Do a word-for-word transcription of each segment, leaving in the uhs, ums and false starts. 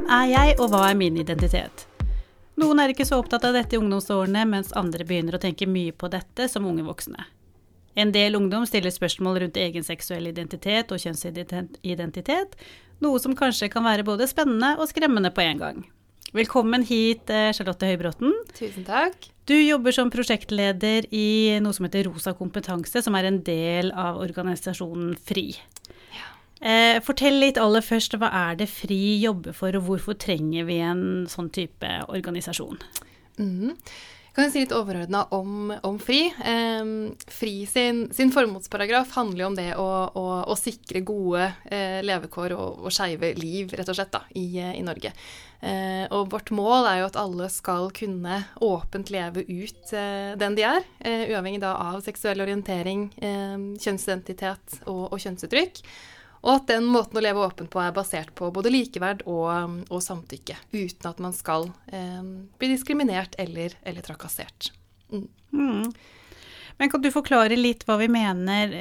er jeg, og hva er min identitet? Noen er ikke så opptatt av dette i ungdomsårene, mens andre begynner å tenke mye på dette som unge voksne. En del ungdom stiller spørsmål rundt egen seksuell identitet og kjønnsidentitet, noe som kanskje kan være både spennende og skremmende på en gang. Velkommen hit, Charlotte Høybråten. Tusen takk. Du jobber som prosjektleder i noe som heter Rosa Kompetanse, som er en del av organisasjonen FRI. Ja. Eh, fortell litt aller først, hva er det FRI jobber for, og hvorfor trenger vi en sånn type organisasjon? Mm. Kan jeg si litt overordnet om, om FRI? Eh, FRI sin, sin formålsparagraf handler jo om det å, å, å sikre gode eh, levekår og, og skeive liv, rett og slett, da, i, i Norge. Eh, og vårt mål er jo at alle skal kunne åpent leve ut eh, den de er, eh, uavhengig da av seksuell orientering, eh, kjønnsidentitet og, og kjønnsuttrykk. Og at den måten å leve åpent på er basert på både likeverd og, og samtykke, uten at man skal eh, bli diskriminert eller, eller trakassert. Mm. Mm. Men kan du forklare litt hva vi mener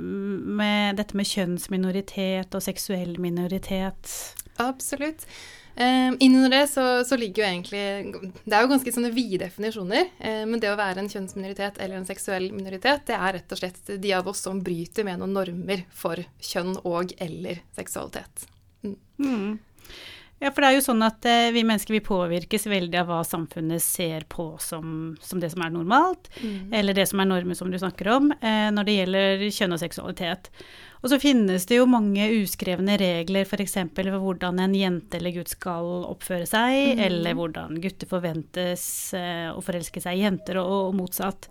med dette med kjønnsminoritet og seksuell minoritet? Absolutt. Um, Innen det så, så ligger jo egentlig, det er jo ganske sånne vide definisjoner, um, men det å være en kjønnsminoritet eller en seksuell minoritet, det er rett og slett de av oss som bryter med noen normer for kjønn og eller seksualitet. Mm. Mm. Ja, for det er jo sånn at eh, vi mennesker vi påvirkes veldig av hva samfunnet ser på som, som det som er normalt, mm. eller det som er normen som du snakker om, eh, når det gjelder kjønn og seksualitet. Og så finnes det jo mange uskrevne regler, for eksempel for hvordan en jente eller gutt skal oppføre seg, mm. eller hvordan gutter forventes eh, å forelske seg i jenter og, og motsatt.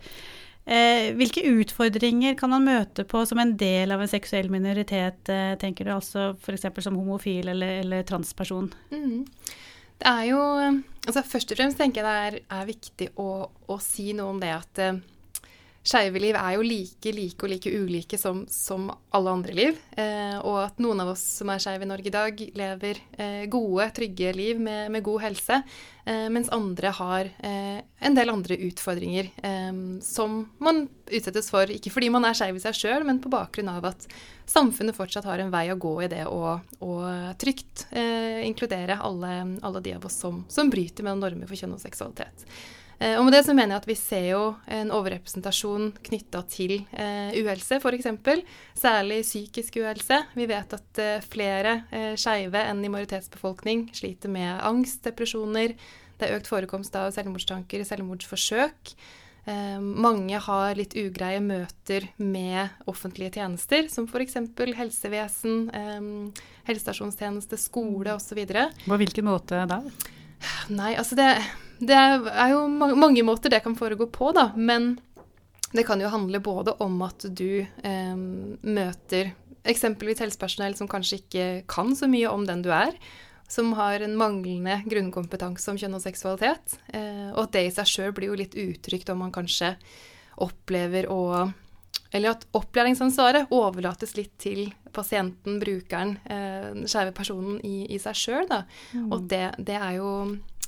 Eh, hvilke utfordringer kan man møte på som en del av en seksuell minoritet, eh, tenker du, altså for eksempel som homofil eller, eller transperson? Mm. Det er jo, altså først og fremst tenker jeg det er, er viktig å, å si noe om det at eh, skeive liv er jo like, like og like ulike som, som alle andre liv, eh, og at noen av oss som er skeive i Norge i dag lever eh, gode, trygge liv med, med god helse, eh, mens andre har eh, en del andre utfordringer eh, som man utsettes for, ikke fordi man er skeiv i seg selv, men på bakgrunn av at samfunnet fortsatt har en vei å gå i det å, å trygt eh, inkludere alle, alle de av oss som, som bryter med normer for kjønn og seksualitet. Og med det så mener jeg at vi ser jo en overrepresentasjon knyttet til eh, uhelse, for eksempel, særlig psykisk uhelse. Vi vet at eh, flere eh, skeive enn i majoritetsbefolkning sliter med angst, depresjoner, det er økt forekomst av selvmordstanker, selvmordsforsøk. Eh, mange har litt ugreie møter med offentlige tjenester, som for eksempel helsevesen, eh, helsestasjonstjeneste, skole og så videre. På hvilken måte da? Nei, altså det, det er jo mange, mange måter det kan foregå på da, men det kan jo handle både om at du eh, møter eksempelvis helsepersonell som kanskje ikke kan så mye om den du er, som har en manglende grunnkompetanse om kjønn og seksualitet, eh, og at det i seg selv blir jo litt utrygt om man kanskje opplever å, eller at opplæringsansvaret overlates litt til pasienten, brukeren, eh, den skeive personen i, i seg selv da. Mm. Og det, det er jo,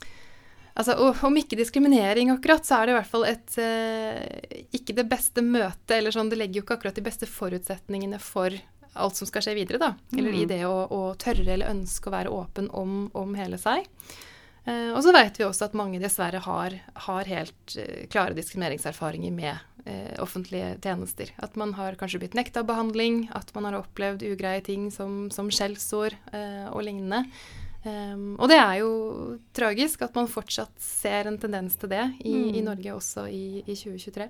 altså om ikke diskriminering akkurat, så er det i hvert fall et, eh, ikke det beste møte, eller sånn, det legger jo ikke akkurat de beste forutsetningene for alt som skal skje videre da. Eller mm. i det å, å tørre eller ønske å være åpen om, om hele seg. Eh, og så vet vi også at mange dessverre har, har helt eh, klare diskrimineringserfaringer med eh, offentlige tjenester. At man har kanskje blitt nektet behandling, at man har opplevd ugreie ting som, som skjellsord eh, og lignende. Um, og det er jo tragisk at man fortsatt ser en tendens til det i, mm. i Norge også i, i tjue tjuetre.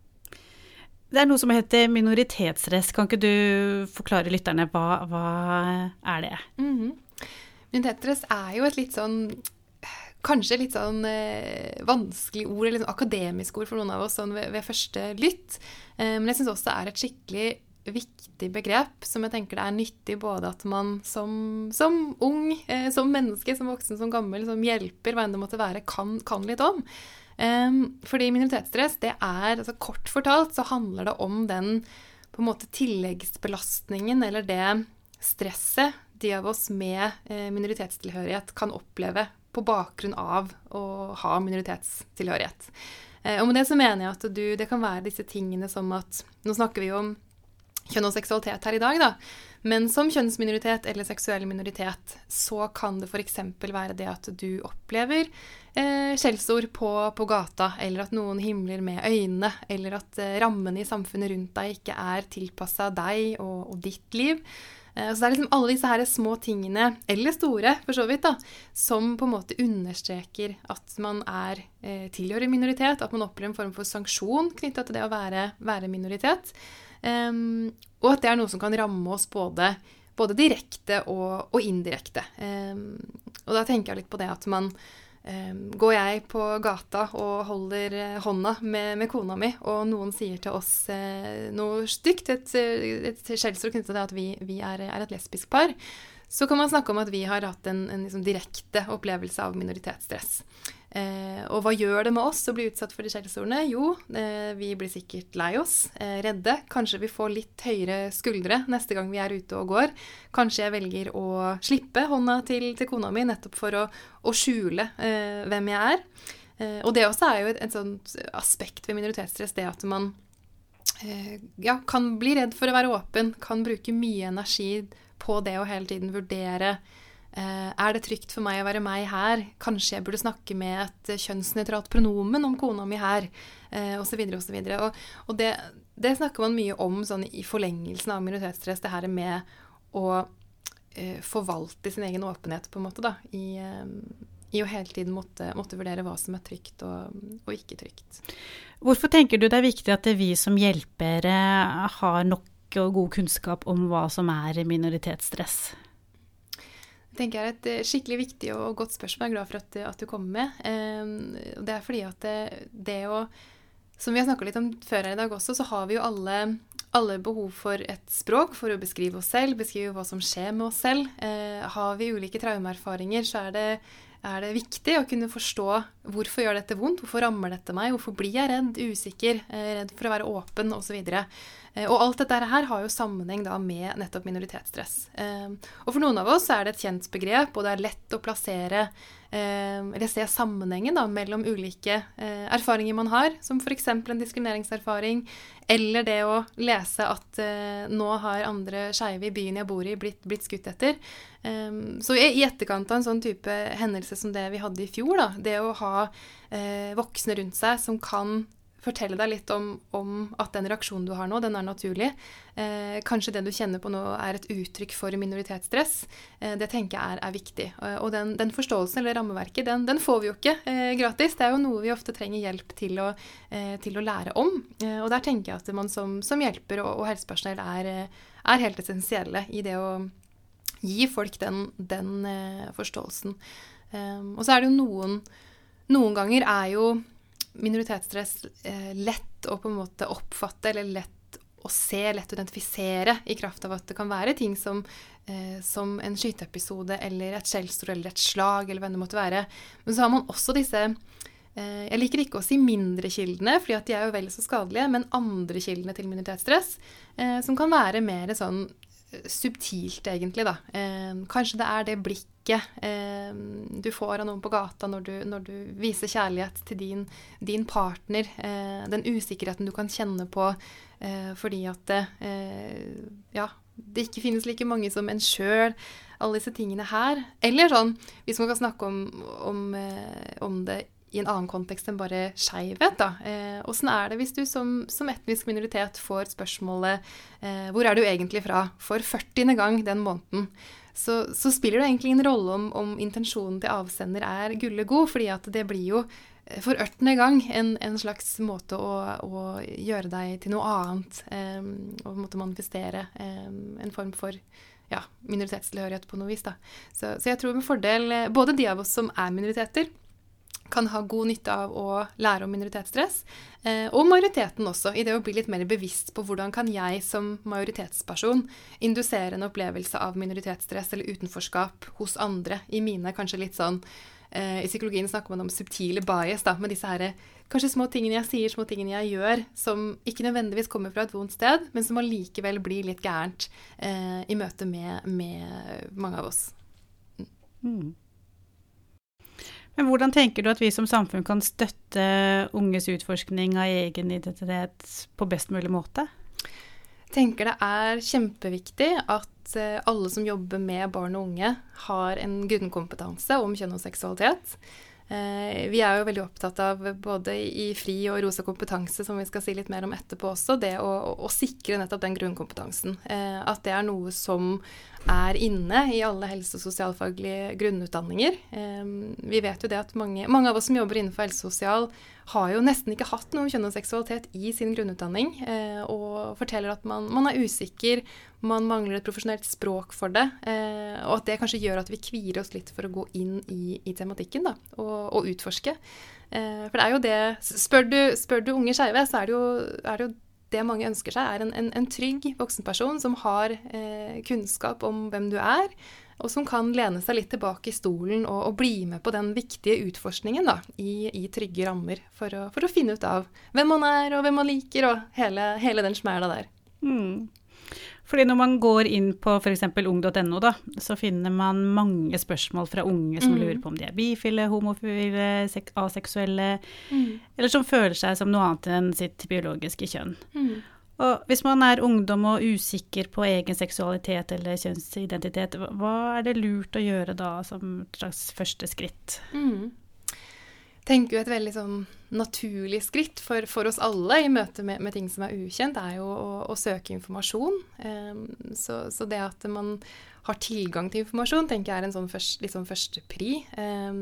Det er noe som heter minoritetsrett. Kan ikke du forklare lytterne, hva, hva er det? Mm-hmm. Minoritetsrett er jo et litt sånn kanskje litt sånn eh, vanskelig ord, eller sånn akademisk ord for noen av oss sånn ved, ved første lytt. Eh, men jeg synes også det er et skikkelig viktig begrep, som jeg tenker det er nyttig både at man som, som ung, eh, som menneske, som voksen, som gammel, som hjelper, hva enn det måtte være, kan, kan litt om. Eh, fordi minoritetsstress, det er, altså kort fortalt, så handler det om den på en måte tilleggsbelastningen, eller det stresset de av oss med eh, minoritetstilhørighet kan oppleve på bakgrunn av å ha minoritetstilhørighet. Eh, og med det så mener jeg at du, det kan være disse tingene som at, nå snakker vi om kjønn og seksualitet her i dag, da. Men som kjønnsminoritet eller seksuell minoritet, så kan det for eksempel være det at du opplever eh, skjellsord på, på gata, eller at noen himler med øynene, eller at eh, rammene i samfunnet rundt deg ikke er tilpasset deg og, og ditt liv. Eh, så det er liksom alle disse her små tingene, eller store for så vidt da, som på en måte understreker at man er eh, tilhører minoritet, at man opplever en form for sanksjon knyttet til det å være, være minoritet. Um, og at det er noe som kan ramme oss både, både direkte og, og indirekte. Um, og da tenker jeg litt på det at man um, går jeg på gata og holder hånda med, med kona mi, og noen sier til oss uh, noe stygt, et, et skjellsord knyttet til det at vi, vi er, er et lesbisk par, så kan man snakke om at vi har hatt en, en liksom direkte opplevelse av minoritetsstress. Eh, og hva gjør det med oss å bli utsatt for de skjellsordene? Jo, eh, vi blir sikkert lei oss, eh, redde. Kanskje vi får litt høyere skuldre neste gang vi er ute og går. Kanskje jeg velger å slippe hånda til, til kona mi nettopp for å, å skjule eh, hvem jeg er. Eh, og det også er jo et, et sånt aspekt ved minoritetsstress, det at man eh, ja, kan bli redd for å være åpen, kan bruke mye energi på det å hele tiden vurdere eh, er det trygt for meg å være meg her? Kanskje jeg burde snakke med et kjønnsnøytralt pronomen om kona mi her? Eh, og så videre, og så videre. Og, og det, det snakker man mye om sånn, i forlengelsen av minoritetsstress, det her med å eh, forvalte sin egen åpenhet på en måte da, i, eh, i å hele tiden måtte, måtte vurdere hva som er trygt og, og ikke trygt. Hvorfor tenker du det er viktig at det vi som hjelpere har nok og god kunnskap om hva som er minoritetsstress? Jeg tenker det er et skikkelig viktig og godt spørsmål. Jeg er glad for at, at du kommer med. Det er fordi at det, det å, som vi har snakket litt om før her i dag også, så har vi jo alle, alle behov for et språk for å beskrive oss selv, beskrive hva som skjer med oss selv. Eh, har vi ulike traumeerfaringer, så er det er det viktig å kunne forstå hvorfor gjør dette vondt, hvorfor rammer dette meg, hvorfor blir jeg redd, usikker, redd for å være åpen og så videre. Og alt dette her har jo sammenheng da med nettopp minoritetsstress. Og for noen av oss er det et kjent begrep, og det er lett å plassere eller se sammenhengen da mellom ulike erfaringer man har, som for eksempel en diskrimineringserfaring, eller det å lese at uh, nå har andre skeive i byen jeg bor i blitt, blitt skutt etter. Um, så i, i etterkant av en sånn type hendelse som det vi hadde i fjor, da, det å ha uh, voksne rundt seg som kan fortelle deg litt om, om at den reaksjonen du har nå, den er naturlig. Eh, kanskje det du kjenner på nå er et uttrykk for minoritetsstress. Eh, det tenker jeg er, er viktig. Eh, og den, den forståelsen eller rammeverket, den, den får vi jo ikke eh, gratis. Det er jo noe vi ofte trenger hjelp til å, eh, til å lære om. Eh, og der tenker jeg at man som, som hjelper og, og helsepersonell er, er helt essensielle i det å gi folk den, den eh, forståelsen. Eh, og så er det jo noen, noen ganger er jo minoritetsstress eh, lett å på en måte oppfatte, eller lett å se, lett å identifisere i kraft av at det kan være ting som, eh, som en skyteepisode, eller et skjellsord, eller et slag, eller hva det måtte være. Men så har man også disse, eh, jeg liker ikke å si mindre kildene, fordi at de er jo vel så skadelige, men andre kildene til minoritetsstress, eh, som kan være mer sånn subtilt egentlig da. Eh, kanskje det er det blikket eh, du får av noen på gata når du, når du viser kjærlighet til din, din partner, eh, den usikkerheten du kan kjenne på eh, fordi at det, eh, ja, det ikke finnes like mange som en selv, alle disse tingene her. Eller sånn, hvis man kan snakke om, om, eh, om det i en annen kontekst enn bare skeivhet da. Eh, hvordan er det hvis du som, som etnisk minoritet får spørsmålet eh, hvor er du egentlig fra for førtiende gang den måneden? Så, så spiller det egentlig en rolle om, om intensjonen til avsender er gullegod, fordi at det blir jo for ørtende gang en, en slags måte å, å gjøre deg til noe annet, eh, og måtte manifestere eh, en form for ja, minoritetstilhørighet på noe vis da. Så, så jeg tror med fordel, både de av oss som er minoriteter, kan ha god nytte av å lære om minoritetsstress, eh, og majoriteten også, i det å bli litt mer bevisst på hvordan kan jeg som majoritetsperson indusere en opplevelse av minoritetsstress eller utenforskap hos andre, i mine kanskje litt sånn, eh, i psykologien snakker man om subtile bias da, med disse her, kanskje små tingene jeg sier, små tingene jeg gjør, som ikke nødvendigvis kommer fra et vondt sted, men som allikevel blir litt gærent eh, i møte med, med mange av oss. Mm. Men hvordan tenker du at vi som samfunn kan støtte unges utforskning av egen identitet på best mulig måte? Jeg tenker det er kjempeviktig at alle som jobber med barn og unge har en grunnkompetanse om kjønn og seksualitet. Vi er jo veldig opptatt av, både i FRI og Rosa kompetanse, som vi skal si litt mer om etterpå også, det å, å sikre nettopp den grunnkompetansen. At det er noe som er inne i alle helse- og sosialfaglige grunnutdanninger. Vi vet jo det at mange, mange av oss som jobber innenfor helse og sosial har jo nesten ikke hatt noe om kjønn og seksualitet i sin grunnutdanning, og forteller at man, man er usikker, man mangler et profesjonelt språk for det, og at det kanskje gjør at vi kvier oss litt for å gå inn i, i tematikken da, og, og utforske. For det er jo det, spør du, spør du unge skeive, så er det jo, er det jo det mange ønsker seg, er en, en, en trygg voksenperson som har eh, kunnskap om hvem du er, og som kan lene seg litt tilbake i stolen og, og bli med på den viktige utforskningen da, i, i trygge rammer for å, for å finne ut av hvem man er og hvem man liker, og hele, hele den smæla der. Mm. Fordi når man går inn på for eksempel ung punktum no da, så finner man mange spørsmål fra unge som mm. lurer på om de er bifile, homofile, aseksuelle, mm. eller som føler seg som noe annet enn sitt biologiske kjønn. Mm. Og hvis man er ungdom og usikker på egen seksualitet eller kjønnsidentitet, hva er det lurt å gjøre da som et slags første skritt? Mm. Jeg tenker jo et veldig sånn naturlig skritt for, for oss alle i møte med, med ting som er ukjent, er jo å, å søke informasjon. Um, så, så det at man har tilgang til informasjon, tenker jeg er en sånn først, litt sånn første pri. Um,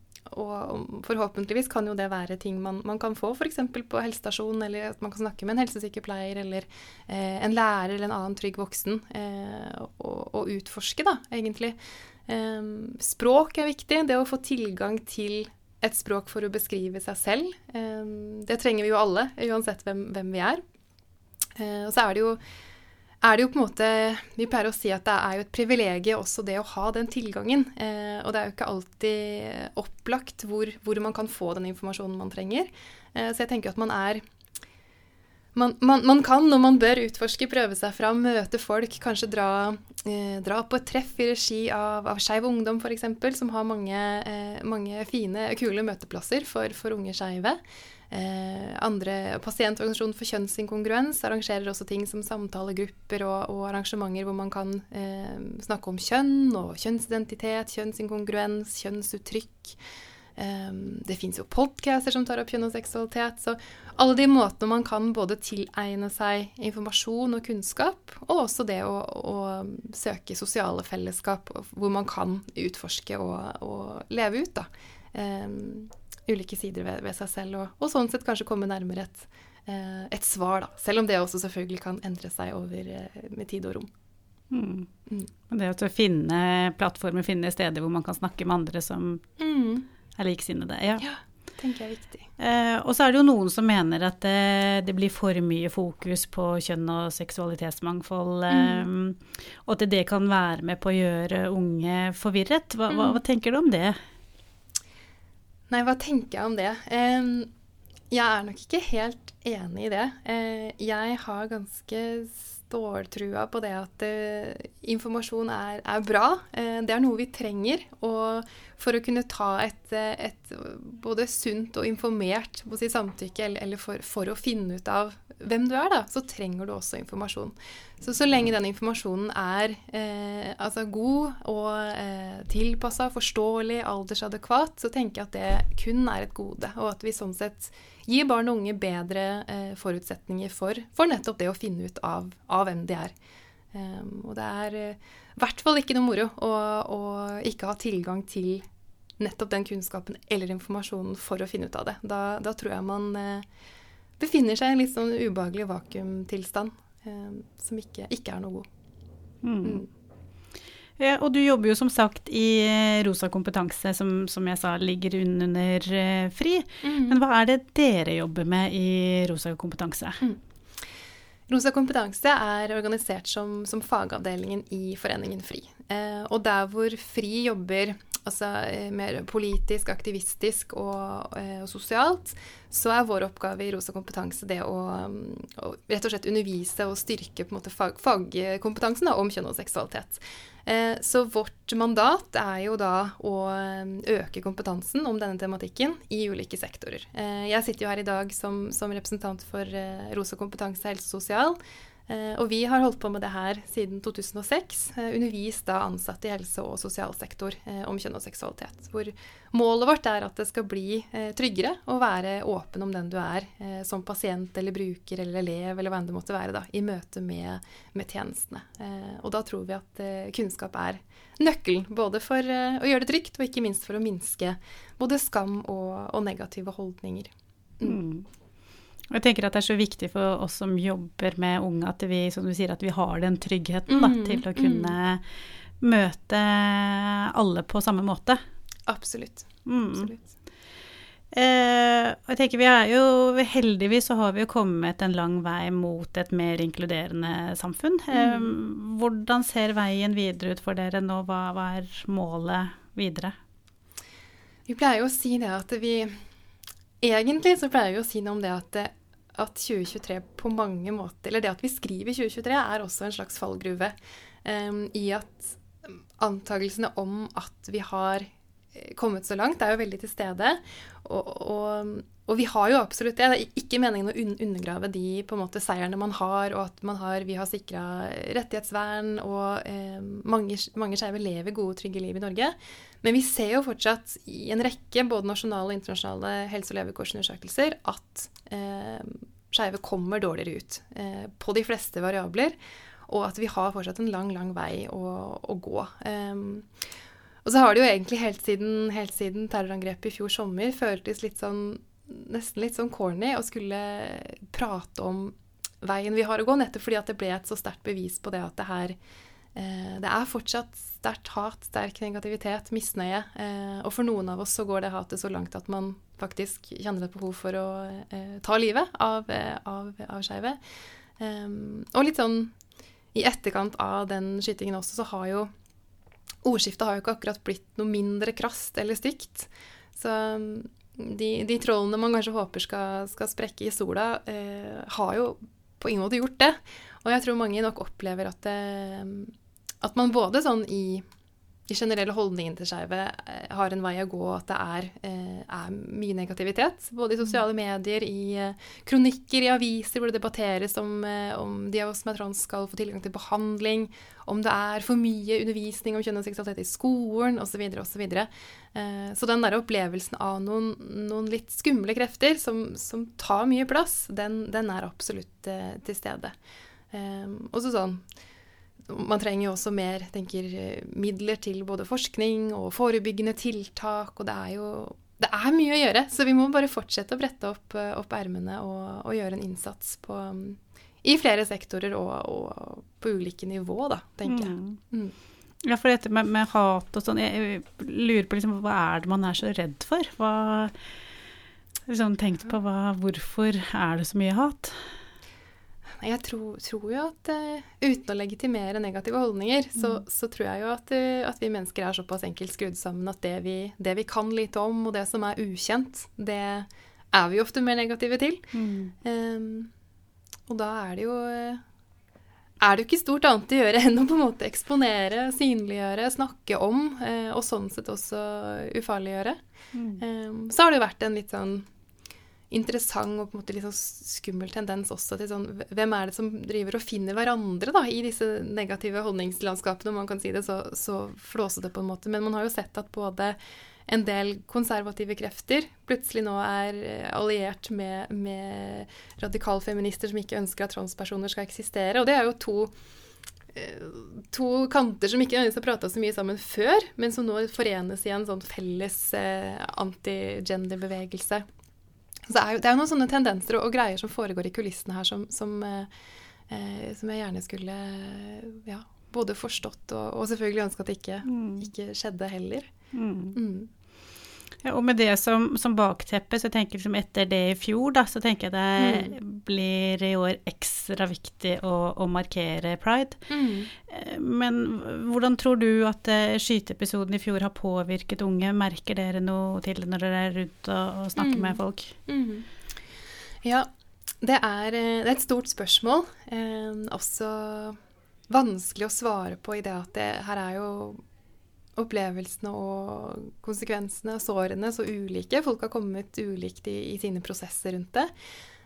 og forhåpentligvis kan jo det være ting man, man kan få, for eksempel på helsestasjon, eller at man kan snakke med en helsesykepleier, eller eh, en lærer eller en annen trygg voksen, eh, og, og utforske da, egentlig. Um, språk er viktig, det å få tilgang til et språk for å beskrive seg selv. Det trenger vi jo alle, uansett hvem, hvem vi er. Og så er det, jo, er det jo på en måte, vi pleier å si at det er jo et privilegie også det å ha den tilgangen. Og det er jo ikke alltid opplagt hvor, hvor man kan få den informasjonen man trenger. Så jeg tenker at man er Man, man, man kan, og man bør utforske, prøve seg fram, møte folk, kanskje dra, eh, dra på et treff i regi av, av Skeiv Ungdom for eksempel, som har mange, eh, mange fine, kule møteplasser for, for unge skeive. Eh, andre pasientorganisasjoner for kjønnsinkongruens arrangerer også ting som samtalegrupper og, og arrangementer hvor man kan eh, snakke om kjønn og kjønnsidentitet, kjønnsinkongruens, kjønnsuttrykk. Um, det finnes jo podcaster som tar opp kjønn og seksualitet, så alle de måtene man kan både tilegne seg informasjon og kunnskap, og også det å, å søke sosiale fellesskap hvor man kan utforske og, og leve ut da. Um, ulike sider ved, ved seg selv, og, og sånn sett kanskje komme nærmere et, uh, et svar da, selv om det også selvfølgelig kan endre seg over uh, med tid og rom. Mm. Mm. Det å finne plattformer, finne steder hvor man kan snakke med andre som mm. er liksinnede, ja. Ja, tenker jeg er viktig. Eh, og så er det jo noen som mener at det, det blir for mye fokus på kjønn og seksualitetsmangfold, eh, mm. og at det kan være med på å gjøre unge forvirret. Hva, mm. hva, hva tenker du om det? Nei, hva tenker jeg om det? Um, jeg er nok ikke helt enig i det. Uh, jeg har ganske ståltrua på det at uh, informasjon er, er bra. Uh, det er noe vi trenger, og for å kunne ta et, et både sunt og informert på sitt samtykke, eller, eller for, for å finne ut av hvem du er da, så trenger du også informasjon. Så så lenge den informasjonen er eh, altså god og eh, tilpasset, forståelig, aldersadekvat, så tenker jeg at det kun er et gode, og at vi sånn sett gir barn og unge bedre eh, forutsetninger for, for nettopp det å finne ut av, av hvem de er. Um, og det er i uh, hvert fall ikke noe moro å, å ikke ha tilgang til nettopp den kunnskapen eller informasjonen for å finne ut av det. Da, da tror jeg man uh, befinner seg i en litt sånn ubehagelig vakuumtilstand uh, som ikke, ikke er noe god. Mm. Mm. Ja, og du jobber jo som sagt i Rosa kompetanse, som, som jeg sa ligger under uh, FRI. Mm. Men hva er det dere jobber med i Rosa kompetanse? Mm. Rosa kompetanse er organisert som, som fagavdelingen i foreningen FRI. Eh, og der hvor FRI jobber altså, mer politisk, aktivistisk og, eh, og sosialt, så er vår oppgave i Rosa kompetanse det å, å rett og slett undervise og styrke på en måte fag, fagkompetansen da, om kjønn og seksualitet. Eh, så vårt mandat er jo da å øke kompetansen om denne tematikken i ulike sektorer. Eh, jeg sitter jo her i dag som, som representant for eh, Rosa kompetanse helse og sosial, Eh, og vi har holdt på med det her siden to tusen og seks, eh, undervist da ansatte i helse- og sosialsektor eh, om kjønn og seksualitet. Hvor målet vårt er at det skal bli eh, tryggere å være åpen om den du er eh, som pasient eller bruker eller elev eller hva enn det måtte være da, i møte med, med tjenestene. Eh, og da tror vi at eh, kunnskap er nøkkelen, både for eh, å gjøre det trygt og ikke minst for å minske både skam og, og negative holdninger. Mm. Mm. Jeg tenker at det er så viktig for oss som jobber med unge at vi, som du sier, at vi har den tryggheten da, Mm, til å kunne mm. møte alle på samme måte. Absolutt. Mm. Absolutt. Eh, og jeg tenker vi er jo, heldigvis så har vi jo kommet en lang vei mot et mer inkluderende samfunn. Eh, Mm. hvordan ser veien videre ut for dere nå? Hva, hva er målet videre? Vi pleier jo å si det at vi Egentlig så pleier vi å si noe om det at, at tjue tjuetre på mange måter, eller det at vi skriver tjue tjuetre er også en slags fallgruve um, i at antagelsene om at vi har kommet så langt er jo veldig til stede, og, og, og vi har jo absolutt det. Det er ikke meningen å un- undergrave de på en måte seierne man har, og at man har, vi har sikret rettighetsvern, og eh, mange, mange skeive lever gode, trygge liv i Norge. Men vi ser jo fortsatt i en rekke både nasjonale og internasjonale helse- og levekårsundersøkelser at eh, skeive kommer dårligere ut eh, på de fleste variabler, og at vi har fortsatt en lang, lang vei å, å gå. Um, og så har det jo egentlig helt siden, helt siden terrorangrepet i fjor sommer føltes litt sånn, nesten litt sånn corny å skulle prate om veien vi har å gå, nettopp fordi at det ble et så sterkt bevis på det at det her eh, det er fortsatt sterkt hat, sterk negativitet, misnøye, eh, og for noen av oss så går det hatet så langt at man faktisk kjenner et behov for å eh, ta livet av, eh, av, av skeive. Um, og litt sånn i etterkant av den skytingen også, så har jo ordskiftet har jo ikke akkurat blitt noe mindre krast eller stygt. Så de, de trollene man kanskje håper skal, skal sprekke i sola, eh, har jo på ingen måte gjort det. Og jeg tror mange nok opplever at, det, at man både sånn i, i generelle holdningen til skeive eh, har en vei å gå, at det er, eh, er mye negativitet. Både i sosiale medier, i eh, kronikker, i aviser hvor det debatteres om, eh, om de av oss som er trans skal få tilgang til behandling, om det er for mye undervisning om kjønn og seksualitet i skolen, osv. osv. Eh, så den der opplevelsen av noen, noen litt skumle krefter som, som tar mye plass, den, den er absolutt eh, til stede. Eh, og så sånn, man trenger jo også mer, tenker, midler til både forskning og forebyggende tiltak, og det er jo det er mye å gjøre, så vi må bare fortsette å brette opp, opp ermene og, og gjøre en innsats på i flere sektorer og, og på ulike nivå, da, tenker jeg. Mm. Mm. Ja, for dette med, med hat og sånn, jeg lurer på liksom, hva er det man er så redd for? Hva, liksom, tenkt på hva, hvorfor er det så mye hat? Jeg tror, tror jo at uh, uten å legitimere negative holdninger, så, mm. så tror jeg jo at, uh, at vi mennesker er såpass enkelt skrudd sammen at det vi, det vi kan lite om, og det som er ukjent, det er vi ofte mer negative til. Mm. Um, Og da er det jo er det jo ikke stort annet å gjøre enn å på en måte eksponere, synliggjøre, snakke om, eh, og sånn sett også ufarliggjøre. Mm. Um, så har det jo vært en litt sånn interessant og på en måte litt sånn skummel tendens også til sånn, hvem er det som driver og finner hverandre da, i disse negative holdningslandskapene, om man kan si det så, så flåsete på en måte. Men man har jo sett at både en del konservative krefter plutselig nå er alliert med, med radikalfeminister som ikke ønsker at transpersoner skal eksistere. Og det er jo to, to kanter som ikke nødvendigvis har pratet så mye sammen før, men som nå forenes i en sånn felles eh, anti-gender-bevegelse. Så det er, jo, det er jo noen sånne tendenser og, og greier som foregår i kulissene her som, som, eh, som jeg gjerne skulle ja, både forstått og, og selvfølgelig ønske at det ikke, mm. ikke skjedde heller. Mm. Mm. Ja, og med det som, som bakteppe, så tenker jeg liksom etter det i fjor, da, så tenker jeg det mm. blir i år ekstra viktig å, å markere Pride. Mm. Men hvordan tror du at skyteepisoden i fjor har påvirket unge? Merker dere noe til når dere er rundt og, og snakker mm. med folk? Mm. Ja, det er, det er et stort spørsmål. Eh, også vanskelig å svare på i det at det her er jo opplevelsene og konsekvensene og sårene så ulike. Folk har kommet ulikt i, i sine prosesser rundt det.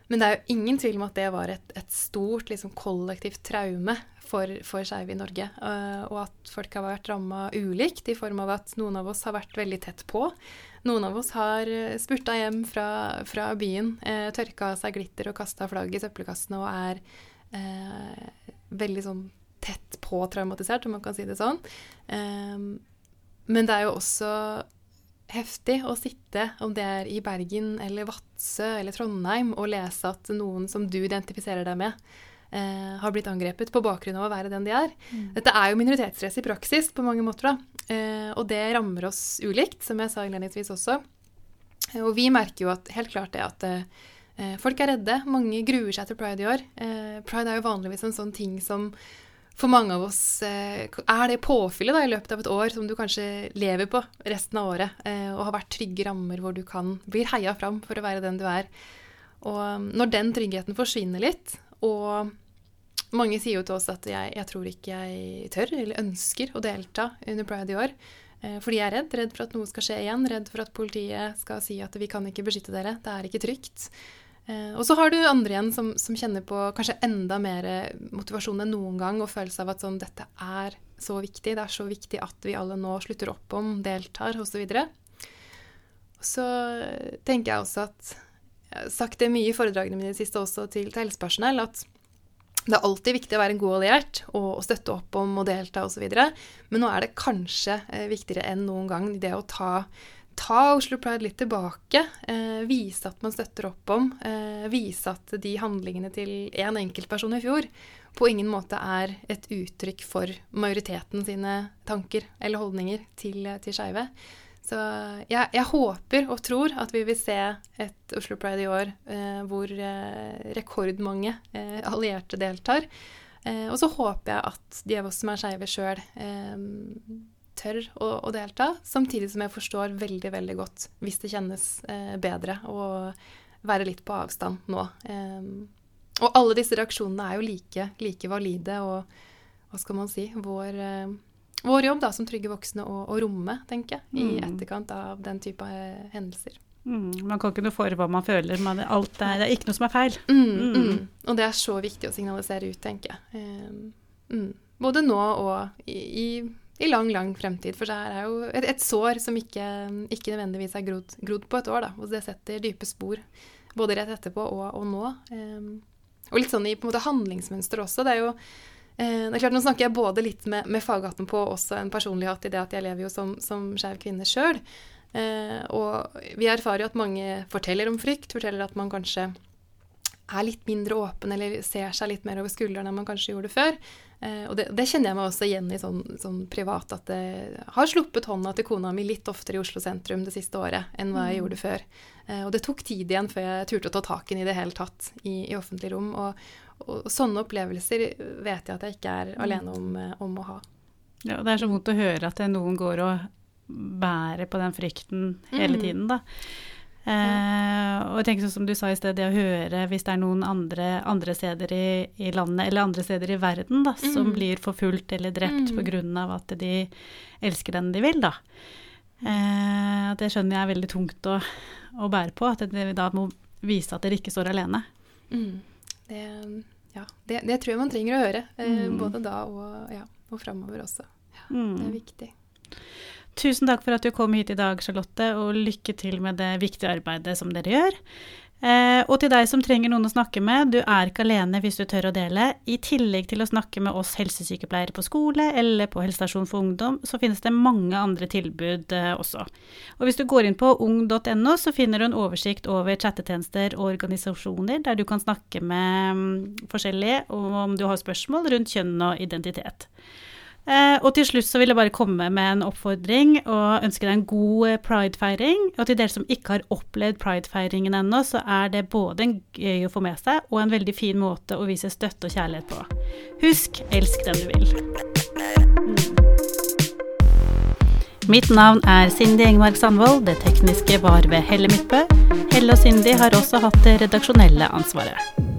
Men det er jo ingen tvil om at det var et, et stort liksom, kollektivt traume for, for skeive i Norge. Uh, og at folk har vært rammet ulikt, i form av at noen av oss har vært veldig tett på. Noen av oss har spurta hjem fra, fra byen, uh, tørka av seg glitter og kastet flagg i søppelkassene og er uh, veldig sånn tett på traumatisert, om man kan si det sånn. Um, men det er jo også heftig å sitte, om det er i Bergen eller Vadsø eller Trondheim, og lese at noen som du identifiserer deg med, eh, har blitt angrepet på bakgrunn av å være den de er. Mm. Dette er jo minoritetsstress i praksis på mange måter, da. Eh, og det rammer oss ulikt, som jeg sa innledningsvis også. Eh, og vi merker jo at, helt klart det at eh, folk er redde. Mange gruer seg til Pride i år. Eh, Pride er jo vanligvis en sånn ting som for mange av oss eh, er det påfyllet da, i løpet av et år som du kanskje lever på resten av året, eh, og har vært trygge rammer hvor du kan bli heia fram for å være den du er. Og når den tryggheten forsvinner litt, og mange sier jo til oss at jeg, jeg tror ikke jeg tør eller ønsker å delta under Pride i år, eh, fordi jeg er redd, redd for at noe skal skje igjen, redd for at politiet skal si at vi kan ikke beskytte dere, det er ikke trygt. Uh, og så har du andre igjen som, som kjenner på kanskje enda mer motivasjon enn noen gang, og følelse av at sånn, dette er så viktig, det er så viktig at vi alle nå slutter opp om, deltar, og så videre. Og så tenker jeg også at, jeg har sagt det mye i foredragene mine i det siste også til, til helsepersonell, at det er alltid viktig å være en god alliert, og, og støtte opp om og delta, og så videre. Men nå er det kanskje eh, viktigere enn noen gang det å ta Ta Oslo Pride litt tilbake, eh, vise at man støtter opp om, eh, vise at de handlingene til en enkeltperson i fjor på ingen måte er et uttrykk for majoriteten sine tanker eller holdninger til, til skeive. Så jeg, jeg håper og tror at vi vil se et Oslo Pride i år eh, hvor eh, rekordmange eh, allierte deltar. Eh, og så håper jeg at de av oss som er skeive selv eh, tør å, å delta, samtidig som jeg forstår veldig, veldig godt hvis det kjennes eh, bedre å være litt på avstand nå. Um, og alle disse reaksjonene er jo like, like valide, og hva skal man si, vår, eh, vår jobb da, som trygge voksne å, å romme, tenker jeg, i mm. etterkant av den type eh, hendelser. Mm, man kan ikke noe for hva man føler, men alt er, det er ikke noe som er feil. Mm, mm. Mm. Og det er så viktig å signalisere ut, tenker jeg. Um, mm. Både nå og i, i I lang, lang fremtid, for det er jo et, et sår som ikke, ikke nødvendigvis er grodd, grodd på et år, da. Og det setter dype spor, både rett etterpå og, og nå. Um, og litt sånn i på en måte handlingsmønster også. Det er jo, uh, det er klart, nå snakker jeg både litt med, med faghatten på, og også en personlig hatt i det at jeg lever jo som, som skeiv kvinne selv. Uh, og vi erfarer jo at mange forteller om frykt, forteller at man kanskje er litt mindre åpen, eller ser seg litt mer over skuldrene enn man kanskje gjorde før. Eh, og det, det kjenner jeg meg også igjen i sånn, sånn privat, at jeg har sluppet hånda til kona mi litt oftere i Oslo sentrum det siste året enn hva jeg mm. gjorde før. Eh, og det tok tid igjen før jeg turte å ta taken i det hele tatt i, i offentlig rom. Og, og, og sånne opplevelser vet jeg at jeg ikke er alene om, om å ha. Ja, det er så vondt å høre at noen går og bærer på den frykten hele mm. tiden, da. Eh, og jeg tenker sånn som du sa i sted, det å høre hvis det er noen andre, andre steder i, i landet, eller andre steder i verden da, mm. som blir forfulgt eller drept mm. på grunn av at de elsker den de vil da. Eh, det skjønner jeg er veldig tungt å, å bære på, at det da må vise at dere ikke står alene. Mm. Det, ja, det, det tror jeg man trenger å høre, eh, mm. både da og, ja, og fremover også. Ja, mm. Det er viktig. Tusen takk for at du kom hit i dag, Charlotte, og lykke til med det viktige arbeidet som dere gjør. Eh, og til deg som trenger noen å snakke med, du er ikke alene hvis du tør å dele. I tillegg til å snakke med oss helsesykepleiere på skole eller på helsestasjon for ungdom, så finnes det mange andre tilbud eh, også. Og hvis du går inn på ung punktum no, så finner du en oversikt over chattetjenester og organisasjoner der du kan snakke med um, forskjellige om du har spørsmål rundt kjønn og identitet. Eh, og til slutt så vil jeg bare komme med en oppfordring og ønske deg en god Pride-feiring. Og til dere som ikke har opplevd Pride-feiringen ennå, så er det både en gøy å få med seg og en veldig fin måte å vise støtte og kjærlighet på. Husk, elsk den du vil. Mm. Mitt navn er Cindy Engmark Sandvold, det tekniske var ved Helle Midtbø. Helle og Cindy har også hatt det redaksjonelle ansvaret.